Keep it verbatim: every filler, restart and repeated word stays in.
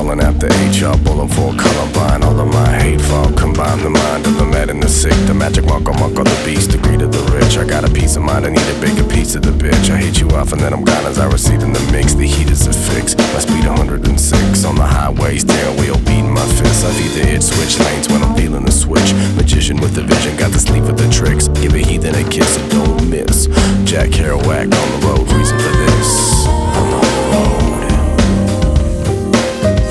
pulling after H, y'all pulling for Columbine. All of my hate fall combine the mind of the mad and the sick, the magic mark on mark of the beast, the greed of the rich. I got a piece of mind, I need a bigger piece of the bitch. I hate you off and then I'm gone as I recede in the mix. The heat is a fix, my speed one hundred six on the highway, steering wheel beating my fists. I feed the hit, switch lanes when I'm feeling the switch. Magician with the vision, got the sleeve with the tricks. Give a heathen a kiss and don't miss. Jack Kerouac on the road, reason for